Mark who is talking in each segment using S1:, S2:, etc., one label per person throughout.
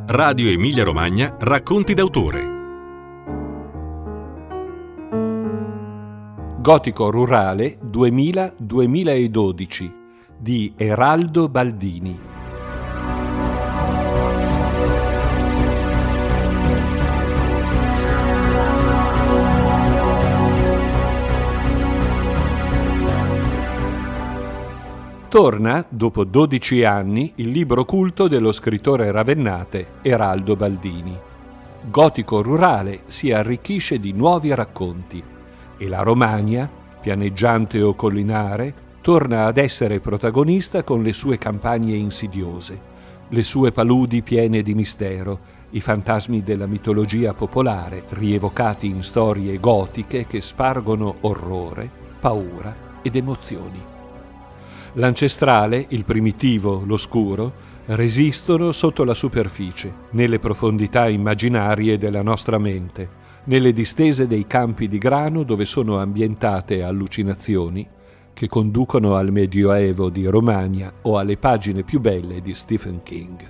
S1: Radio Emilia Romagna Racconti d'autore.
S2: Gotico rurale 2000-2012 di Eraldo Baldini. Torna, dopo 12 anni, il libro culto dello scrittore ravennate Eraldo Baldini. Gotico rurale si arricchisce di nuovi racconti e la Romagna, pianeggiante o collinare, torna ad essere protagonista con le sue campagne insidiose, le sue paludi piene di mistero, i fantasmi della mitologia popolare rievocati in storie gotiche che spargono orrore, paura ed emozioni. L'ancestrale, il primitivo, l'oscuro, resistono sotto la superficie, nelle profondità immaginarie della nostra mente, nelle distese dei campi di grano dove sono ambientate allucinazioni che conducono al Medioevo di Romagna o alle pagine più belle di Stephen King.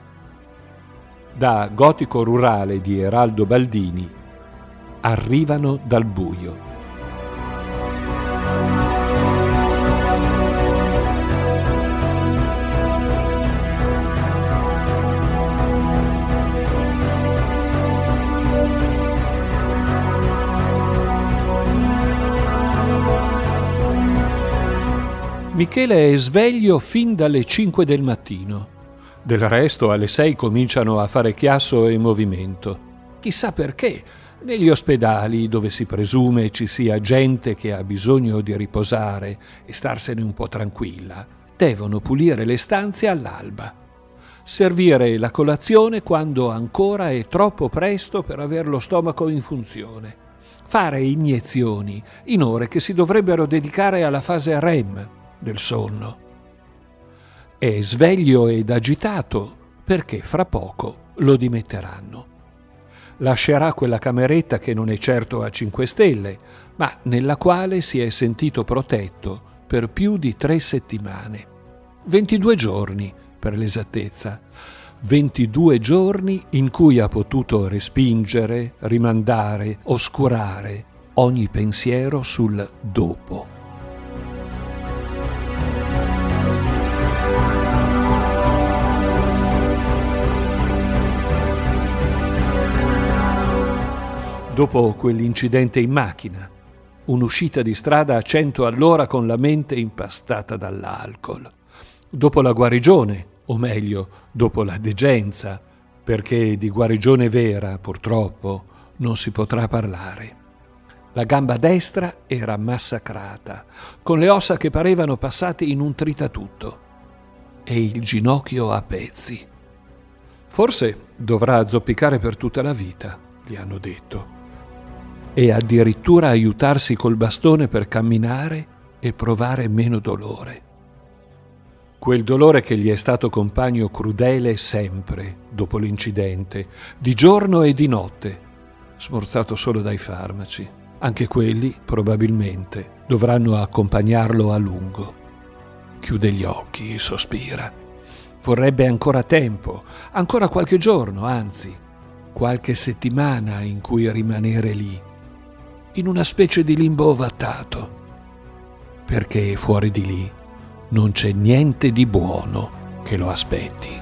S2: Da Gotico rurale di Eraldo Baldini, Arrivano dal buio. Michele è sveglio fin dalle 5 del mattino. Del resto alle 6 cominciano a fare chiasso e movimento. Chissà perché, negli ospedali dove si presume ci sia gente che ha bisogno di riposare e starsene un po' tranquilla, devono pulire le stanze all'alba. Servire la colazione quando ancora è troppo presto per aver lo stomaco in funzione. Fare iniezioni in ore che si dovrebbero dedicare alla fase REM del sonno. È sveglio ed agitato perché fra poco lo dimetteranno. Lascerà quella cameretta che non è certo a 5 stelle, ma nella quale si è sentito protetto per più di 3 settimane. 22 giorni per l'esattezza. 22 giorni in cui ha potuto respingere, rimandare, oscurare ogni pensiero sul dopo. Dopo quell'incidente in macchina, un'uscita di strada a 100 all'ora con la mente impastata dall'alcol, dopo la guarigione, o meglio, dopo la degenza, perché di guarigione vera, purtroppo, non si potrà parlare. La gamba destra era massacrata, con le ossa che parevano passate in un tritatutto, e il ginocchio a pezzi. Forse dovrà zoppicare per tutta la vita, gli hanno detto. E addirittura aiutarsi col bastone per camminare e provare meno dolore. Quel dolore che gli è stato compagno crudele sempre dopo l'incidente, di giorno e di notte, smorzato solo dai farmaci. Anche quelli, probabilmente, dovranno accompagnarlo a lungo. Chiude gli occhi, sospira. Vorrebbe ancora tempo, ancora qualche giorno, anzi, qualche settimana in cui rimanere lì, in una specie di limbo ovattato, perché fuori di lì non c'è niente di buono che lo aspetti.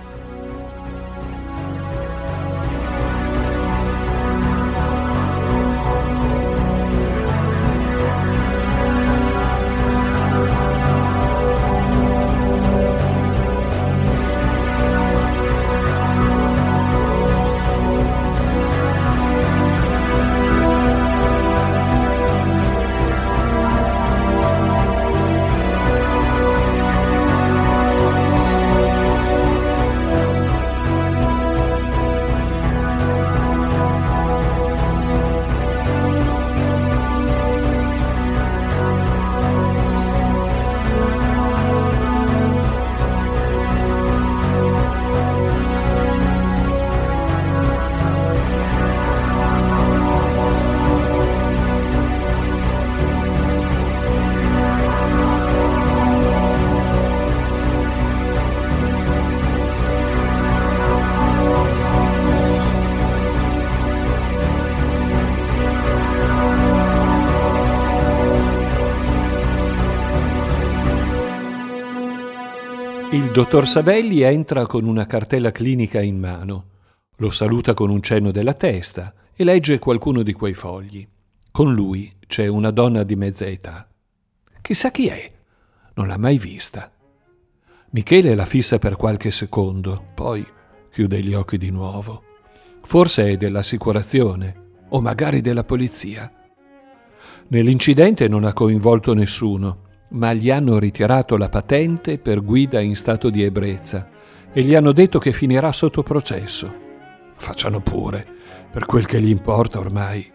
S2: Il dottor Savelli entra con una cartella clinica in mano, lo saluta con un cenno della testa e legge qualcuno di quei fogli. Con lui c'è una donna di mezza età. Chissà chi è, non l'ha mai vista. Michele la fissa per qualche secondo, poi chiude gli occhi di nuovo. Forse è dell'assicurazione o magari della polizia. Nell'incidente non ha coinvolto nessuno, ma gli hanno ritirato la patente per guida in stato di ebbrezza e gli hanno detto che finirà sotto processo. Facciano pure, per quel che gli importa ormai.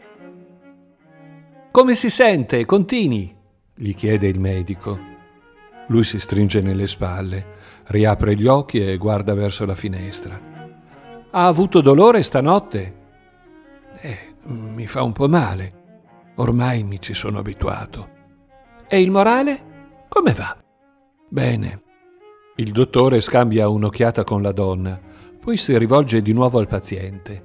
S2: «Come si sente? Continui», gli chiede il medico. Lui si stringe nelle spalle, riapre gli occhi e guarda verso la finestra. «Ha avuto dolore stanotte?» Mi fa un po' male. Ormai mi ci sono abituato». «E il morale? Come va?» «Bene». Il dottore scambia un'occhiata con la donna, poi si rivolge di nuovo al paziente.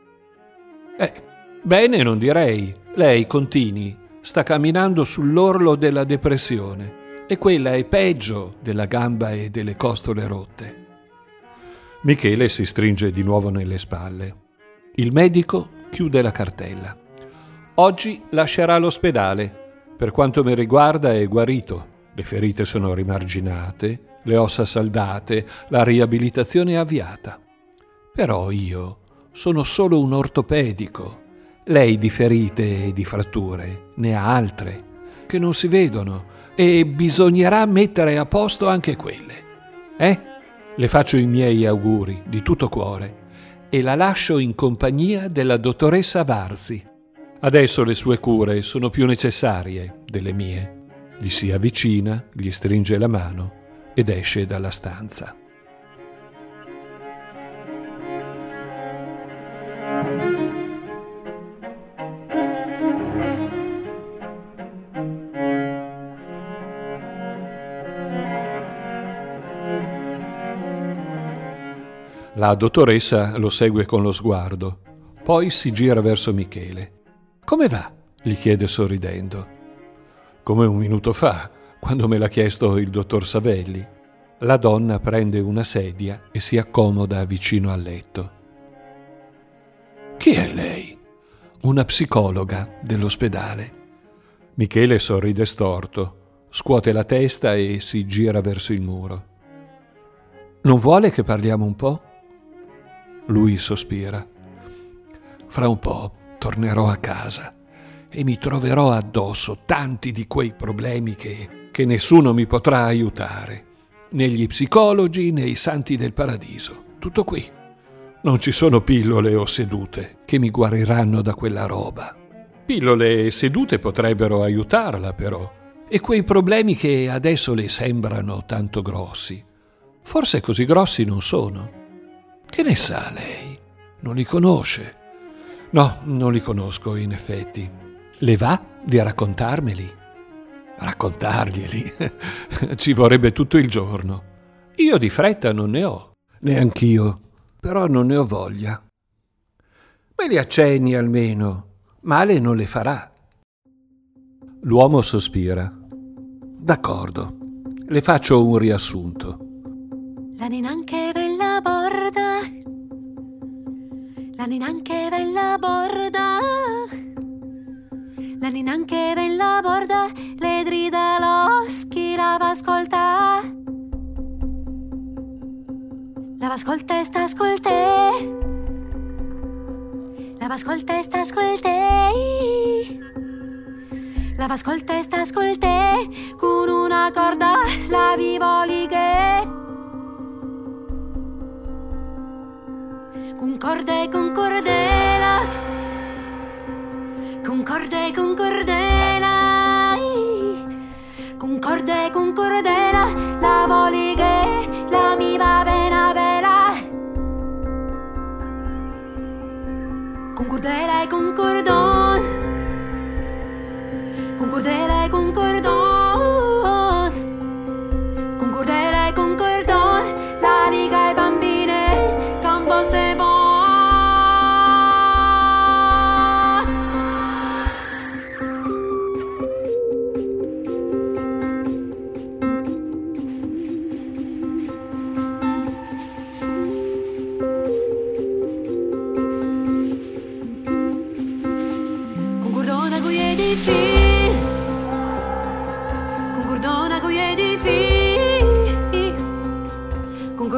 S2: Bene, non direi. Lei, continui, sta camminando sull'orlo della depressione e quella è peggio della gamba e delle costole rotte». Michele si stringe di nuovo nelle spalle. Il medico chiude la cartella. «Oggi lascerà l'ospedale. Per quanto mi riguarda è guarito. Le ferite sono rimarginate, le ossa saldate, la riabilitazione è avviata. Però io sono solo un ortopedico. Lei di ferite e di fratture ne ha altre, che non si vedono, e bisognerà mettere a posto anche quelle. Le faccio i miei auguri di tutto cuore e la lascio in compagnia della dottoressa Varzi. Adesso le sue cure sono più necessarie delle mie». Gli si avvicina, gli stringe la mano ed esce dalla stanza. La dottoressa lo segue con lo sguardo, poi si gira verso Michele. «Come va?» gli chiede sorridendo. «Come un minuto fa, quando me l'ha chiesto il dottor Savelli». La donna prende una sedia e si accomoda vicino al letto. «Chi è lei?» «Una psicologa dell'ospedale». Michele sorride storto, scuote la testa e si gira verso il muro. «Non vuole che parliamo un po'?» Lui sospira. «Fra un po' tornerò a casa e mi troverò addosso tanti di quei problemi che nessuno mi potrà aiutare, né gli psicologi né i santi del paradiso. Tutto qui. Non ci sono pillole o sedute che mi guariranno da quella roba. Pillole e sedute potrebbero aiutarla, però, e quei problemi che adesso le sembrano tanto grossi, forse così grossi non sono. Che ne sa lei? Non li conosce?» «No, non li conosco, in effetti». «Le va di raccontarmeli?» «Raccontarglieli? Ci vorrebbe tutto il giorno. Io di fretta non ne ho». «Neanch'io, però non ne ho voglia». «Me li accenni almeno, male non le farà». L'uomo sospira. «D'accordo, le faccio un riassunto».
S3: La ninanche bella borda, la ninanche bella borda, la ninanche bella borda, le drida l'oschi la va ascolta. La va ascolta e sta ascolte, la va ascolta e sta ascolte, la va ascolta e sta ascolte, con una corda la vivo lighe. Con corda e con cordela, con corda e con cordela, con corda e con cordela, la volighe, la mi va bene bella. Con cordela e con cordon, con cordela e con cordon, con cordela e con cordon, la liga ai bambine, con fosse buon.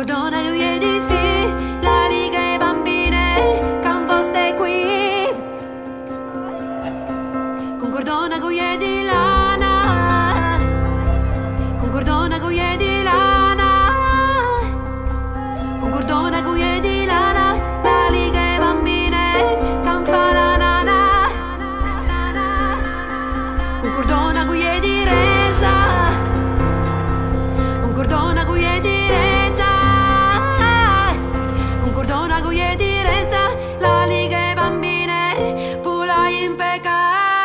S3: Concordona che io di fi, la liga e bambine, can foste qui. Concordona che io di lana, concordona che io di lana, concordona che io di lana, la liga e bambine, can fa la nana, concordona che io di reza, concordona che io di reza, concordona che io di reza, la liga e bambine, pula in peccato.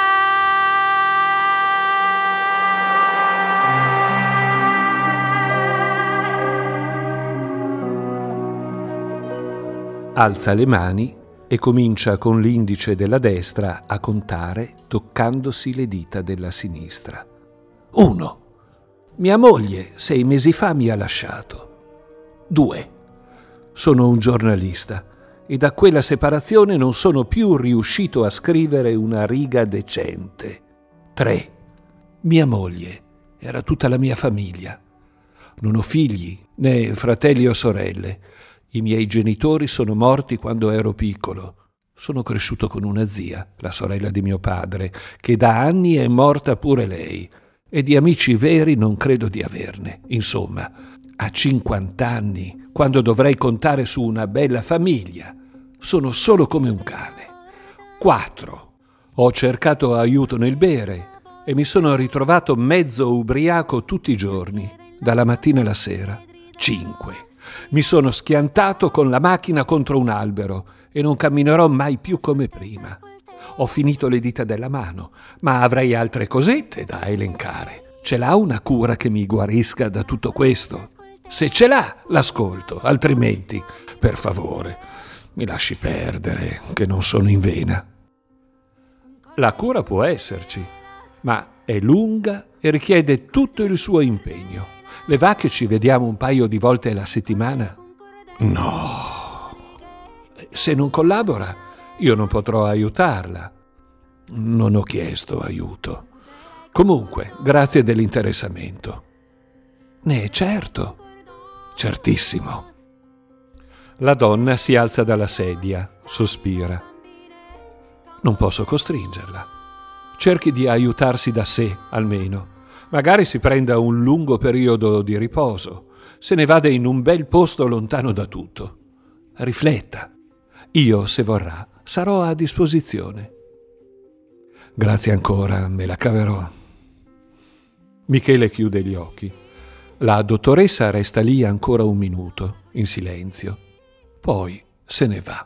S2: Alza le mani e comincia con l'indice della destra a contare toccandosi le dita della sinistra. 1. Mia moglie 6 mesi fa mi ha lasciato. 2. Sono un giornalista e da quella separazione non sono più riuscito a scrivere una riga decente. 3. Mia moglie era tutta la mia famiglia. Non ho figli, né fratelli o sorelle. I miei genitori sono morti quando ero piccolo. Sono cresciuto con una zia, la sorella di mio padre, che da anni è morta pure lei, e di amici veri non credo di averne. Insomma, a 50 anni, quando dovrei contare su una bella famiglia, sono solo come un cane. 4. Ho cercato aiuto nel bere e mi sono ritrovato mezzo ubriaco tutti i giorni, dalla mattina alla sera. 5. Mi sono schiantato con la macchina contro un albero e non camminerò mai più come prima. Ho finito le dita della mano, ma avrei altre cosette da elencare. Ce l'ha una cura che mi guarisca da tutto questo? Se ce l'ha, l'ascolto, altrimenti, per favore, mi lasci perdere, che non sono in vena. La cura può esserci, ma è lunga e richiede tutto il suo impegno. Le va che ci vediamo un paio di volte alla settimana? No. Se non collabora, io non potrò aiutarla. Non ho chiesto aiuto. Comunque, grazie dell'interessamento. Certo. Certissimo. La donna si alza dalla sedia, sospira. Non posso costringerla. Cerchi di aiutarsi da sé, almeno. Magari si prenda un lungo periodo di riposo, se ne vada in un bel posto lontano da tutto. Rifletta. Io, se vorrà, sarò a disposizione. Grazie ancora, me la caverò. Michele chiude gli occhi. La dottoressa resta lì ancora un minuto, in silenzio. Poi se ne va.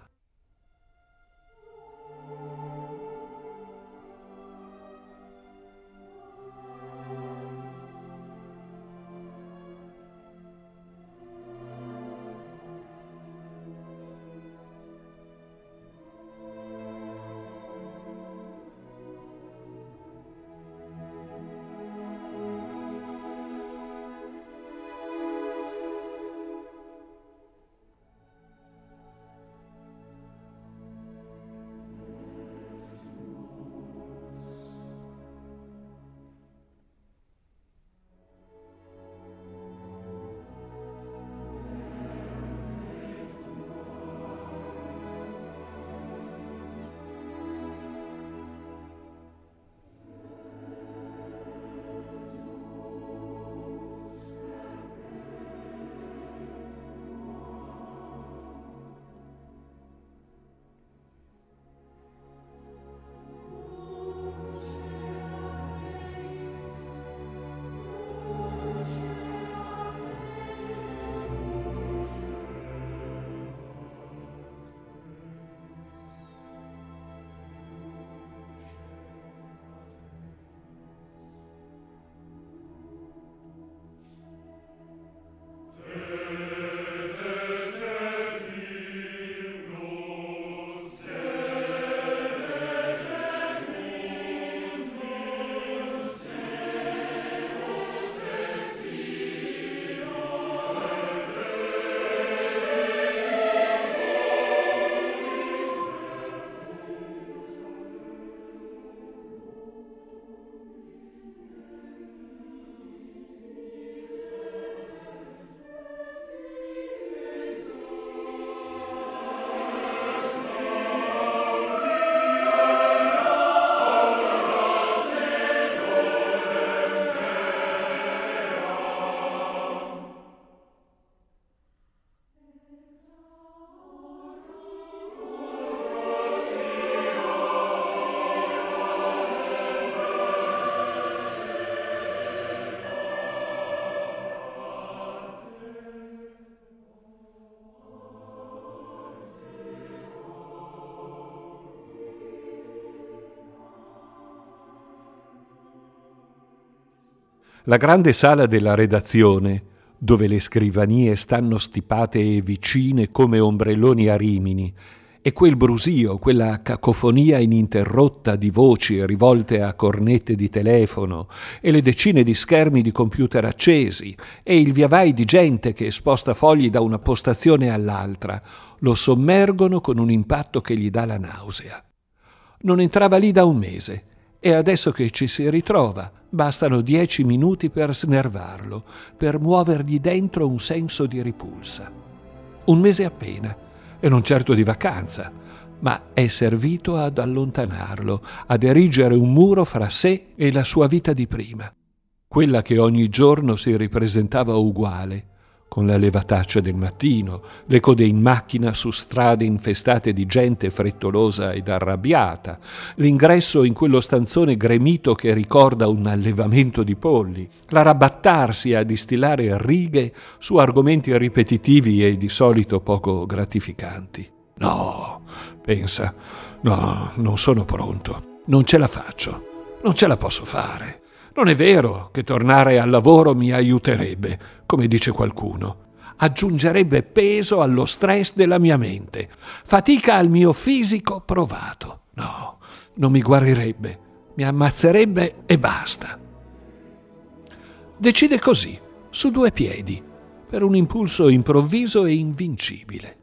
S2: La grande sala della redazione, dove le scrivanie stanno stipate e vicine come ombrelloni a Rimini, e quel brusio, quella cacofonia ininterrotta di voci rivolte a cornette di telefono, e le decine di schermi di computer accesi, e il viavai di gente che sposta fogli da una postazione all'altra, lo sommergono con un impatto che gli dà la nausea. Non entrava lì da un mese, e adesso che ci si ritrova, bastano 10 minuti per snervarlo, per muovergli dentro un senso di ripulsa. Un mese appena, e non certo di vacanza, ma è servito ad allontanarlo, ad erigere un muro fra sé e la sua vita di prima, quella che ogni giorno si ripresentava uguale, con la levataccia del mattino, le code in macchina su strade infestate di gente frettolosa ed arrabbiata, l'ingresso in quello stanzone gremito che ricorda un allevamento di polli, l'arrabattarsi a distillare righe su argomenti ripetitivi e di solito poco gratificanti. No, pensa, no, non sono pronto, non ce la faccio, non ce la posso fare. Non è vero che tornare al lavoro mi aiuterebbe, come dice qualcuno. Aggiungerebbe peso allo stress della mia mente, fatica al mio fisico provato. No, non mi guarirebbe, mi ammazzerebbe e basta. Decide così, su 2 piedi, per un impulso improvviso e invincibile.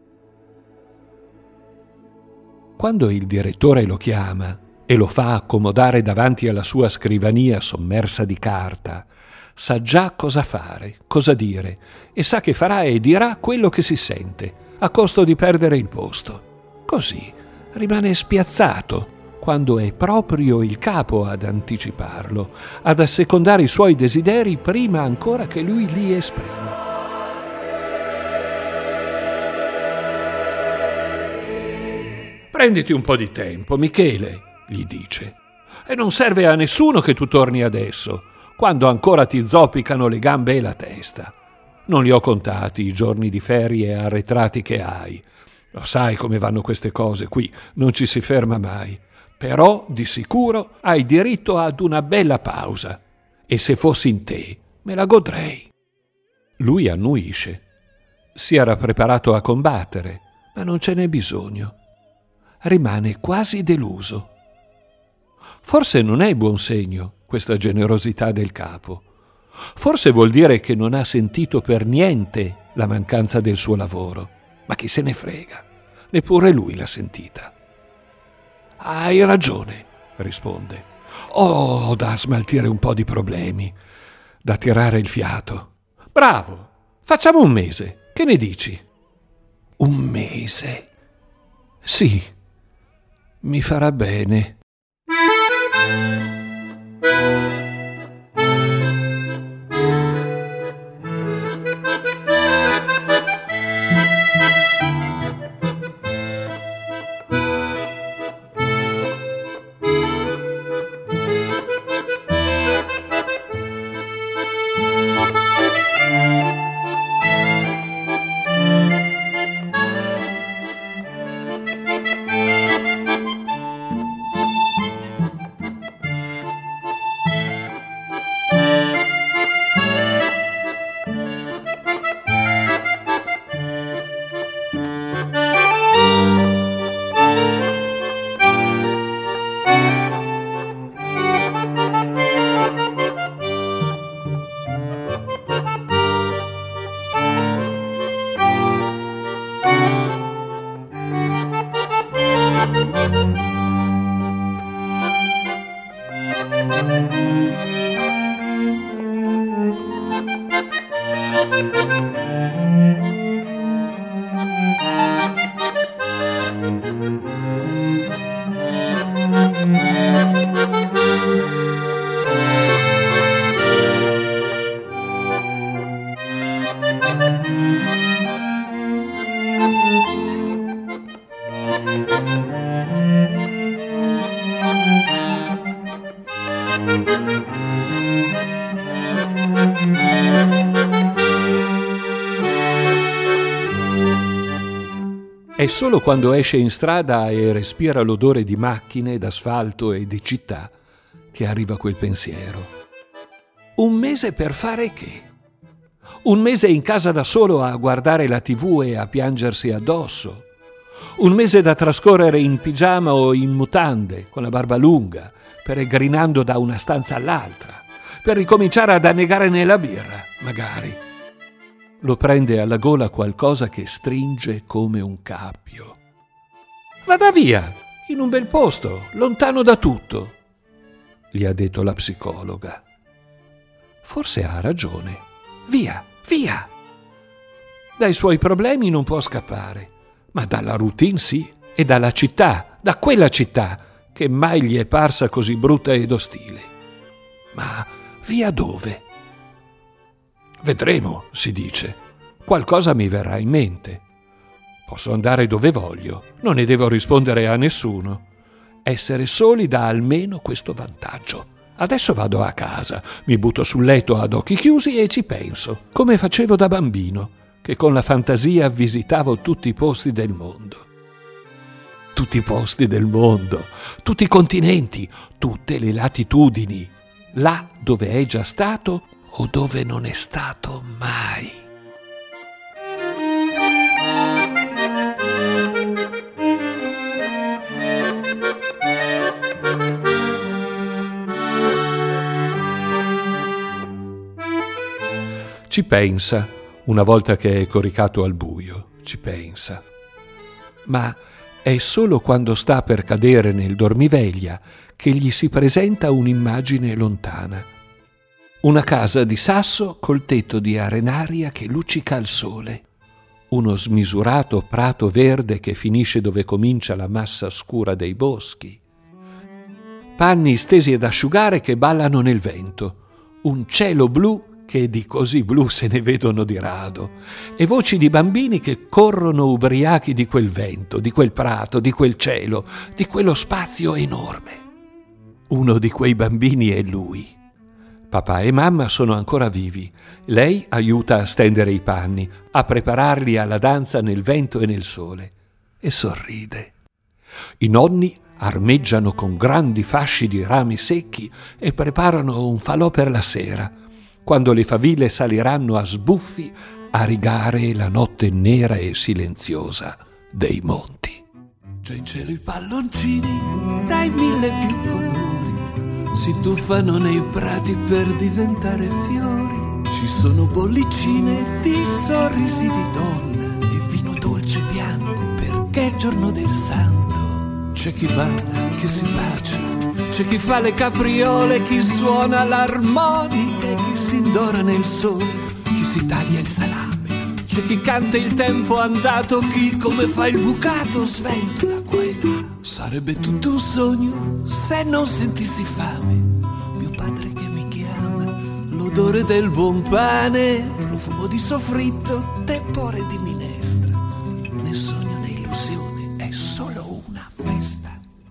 S2: Quando il direttore lo chiama e lo fa accomodare davanti alla sua scrivania sommersa di carta, sa già cosa fare, cosa dire, e sa che farà e dirà quello che si sente, a costo di perdere il posto. Così rimane spiazzato quando è proprio il capo ad anticiparlo, ad assecondare i suoi desideri prima ancora che lui li esprima. «Prenditi un po' di tempo, Michele», gli dice. «E non serve a nessuno che tu torni adesso, quando ancora ti zoppicano le gambe e la testa. Non li ho contati i giorni di ferie arretrati che hai. Lo sai come vanno queste cose qui, non ci si ferma mai. Però di sicuro hai diritto ad una bella pausa. E se fossi in te, me la godrei». Lui annuisce. Si era preparato a combattere, ma non ce n'è bisogno. Rimane quasi deluso. Forse non è buon segno questa generosità del capo. Forse vuol dire che non ha sentito per niente la mancanza del suo lavoro. Ma chi se ne frega? Neppure lui l'ha sentita. «Hai ragione», risponde. «Ho da smaltire un po' di problemi, da tirare il fiato. Bravo, facciamo un mese, che ne dici?» «Un mese? Sì, mi farà bene». È solo quando esce in strada e respira l'odore di macchine, d'asfalto e di città che arriva quel pensiero. Un mese per fare che? Un mese in casa da solo a guardare la TV e a piangersi addosso. Un mese da trascorrere in pigiama o in mutande, con la barba lunga, peregrinando da una stanza all'altra, per ricominciare ad annegare nella birra, magari. Lo prende alla gola qualcosa che stringe come un cappio. Vada via, in un bel posto, lontano da tutto, gli ha detto la psicologa. Forse ha ragione. Via, via! Dai suoi problemi non può scappare, ma dalla routine sì, e dalla città, da quella città che mai gli è parsa così brutta ed ostile. Ma via dove? Vedremo, si dice. Qualcosa mi verrà in mente. Posso andare dove voglio, non ne devo rispondere a nessuno. Essere soli dà almeno questo vantaggio. Adesso vado a casa, mi butto sul letto ad occhi chiusi e ci penso, come facevo da bambino, che con la fantasia visitavo tutti i posti del mondo. Tutti i posti del mondo, tutti i continenti, tutte le latitudini, là dove è già stato o dove non è stato mai. Ci pensa, una volta che è coricato al buio, ci pensa. Ma è solo quando sta per cadere nel dormiveglia che gli si presenta un'immagine lontana. Una casa di sasso col tetto di arenaria che luccica al sole. Uno smisurato prato verde che finisce dove comincia la massa scura dei boschi. Panni stesi ad asciugare che ballano nel vento. Un cielo blu che di così blu se ne vedono di rado, e voci di bambini che corrono ubriachi di quel vento, di quel prato, di quel cielo, di quello spazio enorme. Uno di quei bambini è lui. Papà e mamma sono ancora vivi. Lei aiuta a stendere i panni, a prepararli alla danza nel vento e nel sole, e sorride. I nonni armeggiano con grandi fasci di rami secchi e preparano un falò per la sera, quando le faville saliranno a sbuffi a rigare la notte nera e silenziosa dei monti.
S4: Già in cielo i palloncini dai 1000 più colori si tuffano nei prati per diventare fiori. Ci sono bollicine di sorrisi di donne, di vino dolce bianco perché è il giorno del santo. C'è chi balla, chi si bacia, c'è chi fa le capriole, chi suona l'armonica e chi si indora nel sole, chi si taglia il salame, c'è chi canta il tempo andato, chi come fa il bucato sventola qua e là. Sarebbe tutto un sogno se non sentissi fame, mio padre che mi chiama, l'odore del buon pane, profumo di soffritto, tepore di minestra. Né sogno né illusione, è solo una festa.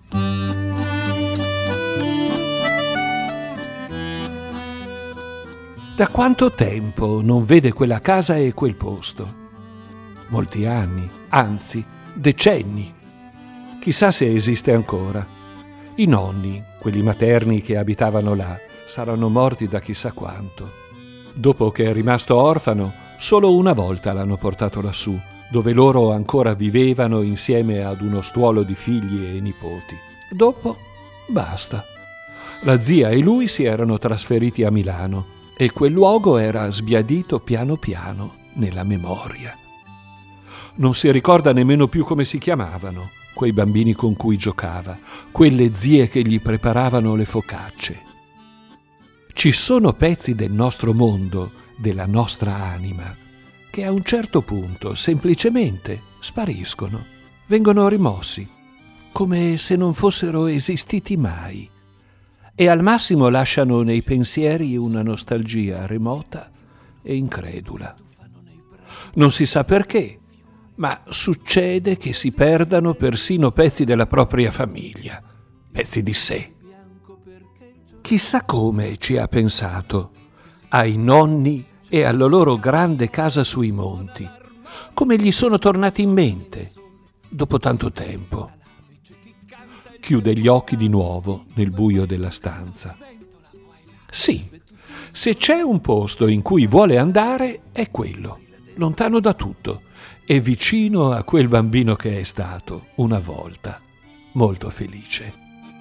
S2: Da quanto tempo non vede quella casa e quel posto? Molti anni, anzi, decenni. Chissà se esiste ancora. I nonni, quelli materni che abitavano là, saranno morti da chissà quanto. Dopo che è rimasto orfano, solo una volta l'hanno portato lassù, dove loro ancora vivevano insieme ad uno stuolo di figli e nipoti. Dopo, basta. La zia e lui si erano trasferiti a Milano e quel luogo era sbiadito piano piano nella memoria. Non si ricorda nemmeno più come si chiamavano quei bambini con cui giocava, quelle zie che gli preparavano le focacce. Ci sono pezzi del nostro mondo, della nostra anima, che a un certo punto semplicemente spariscono, vengono rimossi, come se non fossero esistiti mai, e al massimo lasciano nei pensieri una nostalgia remota e incredula. Non si sa perché, ma succede che si perdano persino pezzi della propria famiglia, pezzi di sé. Chissà come ci ha pensato ai nonni e alla loro grande casa sui monti, come gli sono tornati in mente dopo tanto tempo. Chiude gli occhi di nuovo nel buio della stanza. Sì, Se c'è un posto in cui vuole andare, è quello, lontano da tutto e vicino a quel bambino che è stato, una volta, molto felice.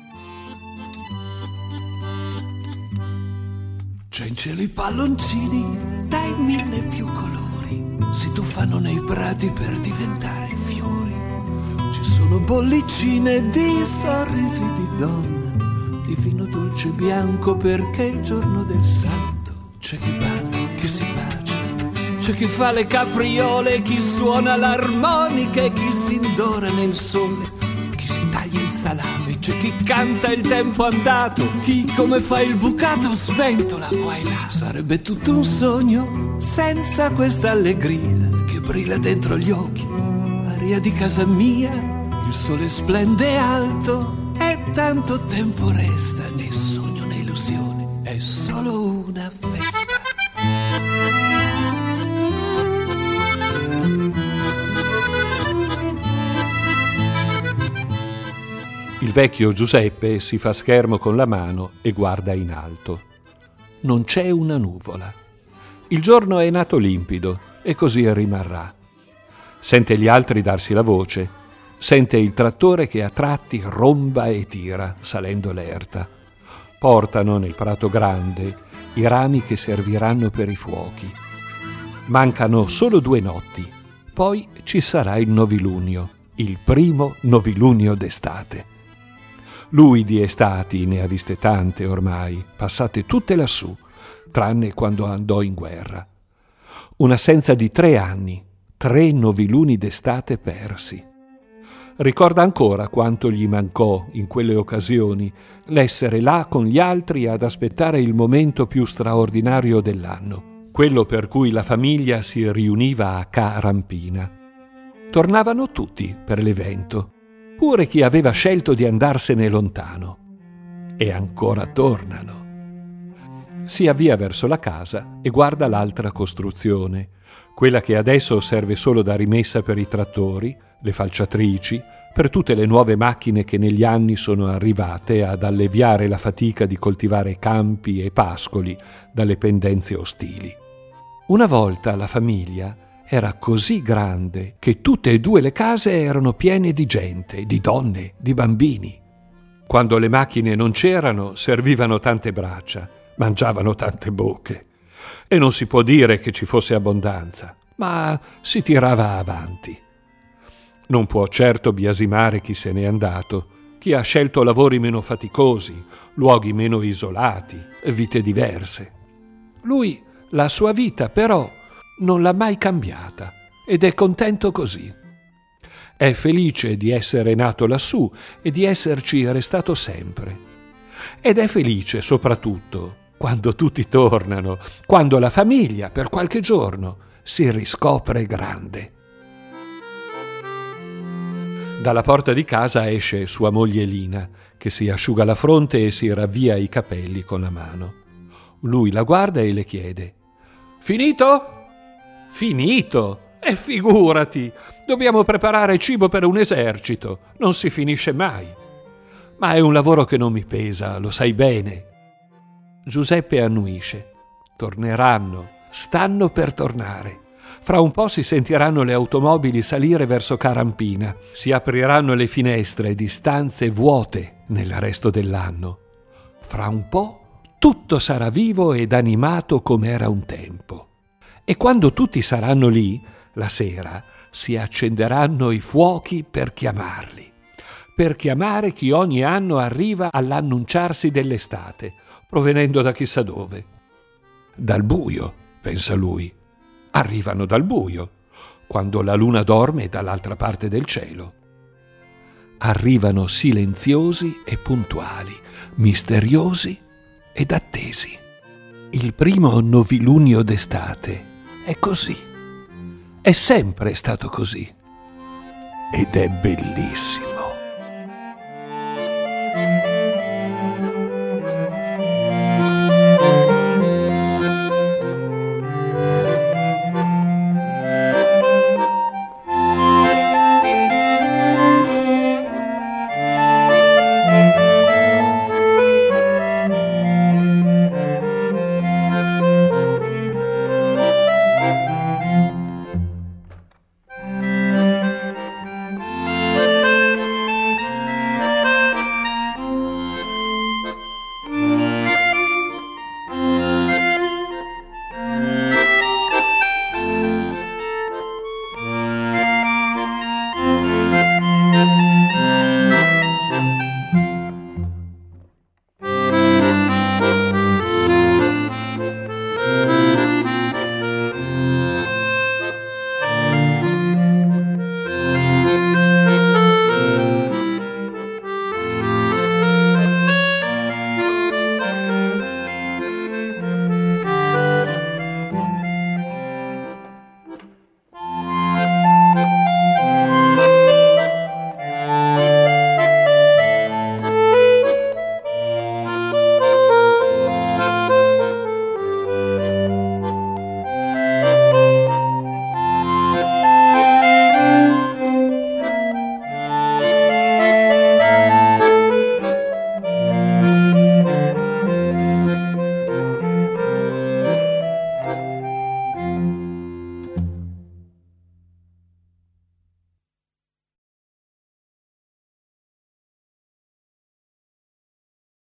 S4: C'è in cielo i palloncini dai 1000 più colori, si tuffano nei prati per diventare fiori. Ci sono bollicine di sorrisi di donne, di vino dolce bianco perché è il giorno del santo. C'è chi balla, chi si bacia, c'è chi fa le capriole, chi suona l'armonica e chi si indora nel sole, chi si taglia il salame, c'è chi canta il tempo andato, chi come fa il bucato sventola qua e là. Sarebbe tutto un sogno senza questa allegria che brilla dentro gli occhi, aria di casa mia, il sole splende alto e tanto tempo resta, né sogno né illusione, è solo una festa.
S2: Il vecchio Giuseppe si fa schermo con la mano e guarda in alto. Non c'è una nuvola. Il giorno è nato limpido e così rimarrà. Sente gli altri darsi la voce, sente il trattore che a tratti romba e tira, salendo l'erta. Portano nel prato grande i rami che serviranno per i fuochi. Mancano solo 2 notti, poi ci sarà il novilunio, il primo novilunio d'estate. Lui di estati ne ha viste tante ormai, passate tutte lassù, tranne quando andò in guerra. Un'assenza di 3 anni, 3 noviluni d'estate persi. Ricorda ancora quanto gli mancò in quelle occasioni l'essere là con gli altri ad aspettare il momento più straordinario dell'anno, quello per cui la famiglia si riuniva a Ca' Rampina. Tornavano tutti per l'evento, pure chi aveva scelto di andarsene lontano. E ancora tornano. Si avvia verso la casa e guarda l'altra costruzione, quella che adesso serve solo da rimessa per i trattori, le falciatrici, per tutte le nuove macchine che negli anni sono arrivate ad alleviare la fatica di coltivare campi e pascoli dalle pendenze ostili. Una volta la famiglia era così grande che tutte e 2 le case erano piene di gente, di donne, di bambini. Quando le macchine non c'erano, servivano tante braccia, mangiavano tante bocche. E non si può dire che ci fosse abbondanza, ma si tirava avanti. Non può certo biasimare chi se n'è andato, chi ha scelto lavori meno faticosi, luoghi meno isolati, vite diverse. Lui, la sua vita, però, non l'ha mai cambiata ed è contento così. È felice di essere nato lassù e di esserci restato sempre. Ed è felice soprattutto quando tutti tornano, quando la famiglia, per qualche giorno, si riscopre grande. Dalla porta di casa esce sua moglie Lina, che si asciuga la fronte e si ravvia i capelli con la mano. Lui la guarda e le chiede: «Finito?» «Finito? E figurati! Dobbiamo preparare cibo per un esercito. Non si finisce mai. Ma è un lavoro che non mi pesa, lo sai bene». Giuseppe annuisce. Torneranno, stanno per tornare. Fra un po' si sentiranno le automobili salire verso Ca' Rampina. Si apriranno le finestre di stanze vuote nel resto dell'anno. Fra un po' tutto sarà vivo ed animato come era un tempo. E quando tutti saranno lì, la sera, si accenderanno i fuochi per chiamarli. Per chiamare chi ogni anno arriva all'annunciarsi dell'estate, provenendo da chissà dove. Dal buio, pensa lui. Arrivano dal buio, quando la luna dorme dall'altra parte del cielo. Arrivano silenziosi e puntuali, misteriosi ed attesi. Il primo novilunio d'estate è così. È sempre stato così. Ed è bellissimo.